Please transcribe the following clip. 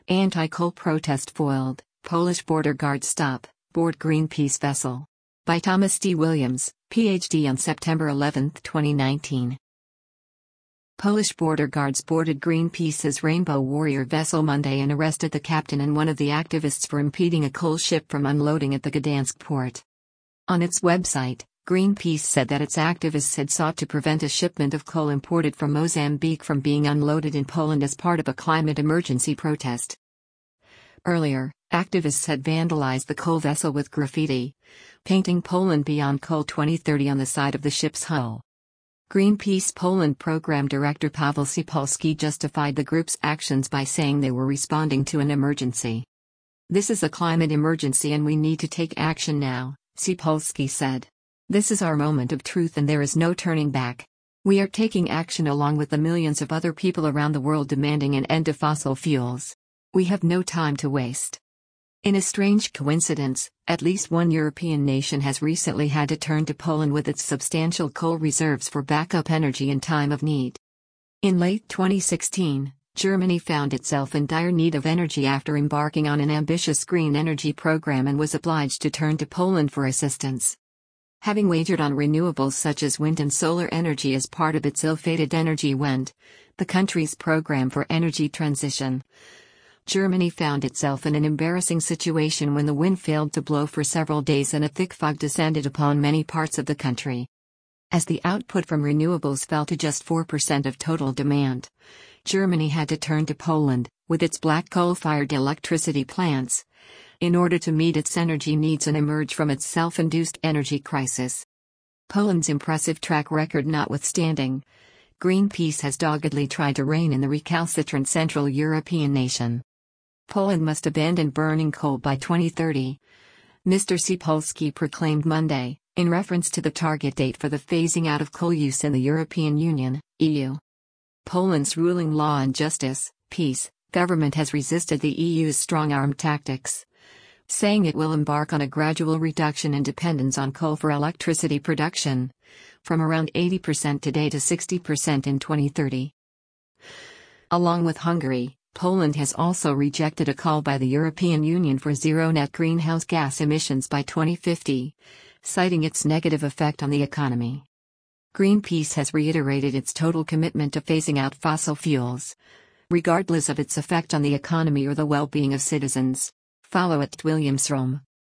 Anti-coal protest foiled, Polish border guards stop, board Greenpeace vessel. By Thomas D. Williams, Ph.D. on September 11, 2019. Polish border guards boarded Greenpeace's Rainbow Warrior vessel Monday and arrested the captain and one of the activists for impeding a coal ship from unloading at the Gdansk port. On its website, Greenpeace said that its activists had sought to prevent a shipment of coal imported from Mozambique from being unloaded in Poland as part of a climate emergency protest. Earlier, activists had vandalized the coal vessel with graffiti, painting Poland Beyond Coal 2030 on the side of the ship's hull. Greenpeace Poland program director Paweł Cipolski justified the group's actions by saying they were responding to an emergency. "This is a climate emergency and we need to take action now," Cipolski said. "This is our moment of truth and there is no turning back. We are taking action along with the millions of other people around the world demanding an end to fossil fuels. We have no time to waste." In a strange coincidence, at least one European nation has recently had to turn to Poland with its substantial coal reserves for backup energy in time of need. In late 2016, Germany found itself in dire need of energy after embarking on an ambitious green energy program and was obliged to turn to Poland for assistance. Having wagered on renewables such as wind and solar energy as part of its ill-fated Energiewende, the country's program for energy transition, Germany found itself in an embarrassing situation when the wind failed to blow for several days and a thick fog descended upon many parts of the country. As the output from renewables fell to just 4% of total demand, Germany had to turn to Poland, with its black coal-fired electricity plants, in order to meet its energy needs and emerge from its self-induced energy crisis. Poland's impressive track record notwithstanding, Greenpeace has doggedly tried to rein in the recalcitrant Central European nation. Poland must abandon burning coal by 2030, Mr. Cipolski proclaimed Monday, in reference to the target date for the phasing out of coal use in the European Union, EU. Poland's ruling Law and Justice, PiS, government has resisted the EU's strong-arm tactics, saying it will embark on a gradual reduction in dependence on coal for electricity production, from around 80% today to 60% in 2030. Along with Hungary, Poland has also rejected a call by the European Union for zero net greenhouse gas emissions by 2050, citing its negative effect on the economy. Greenpeace has reiterated its total commitment to phasing out fossil fuels, regardless of its effect on the economy or the well-being of citizens. Follow @WilliamsRome.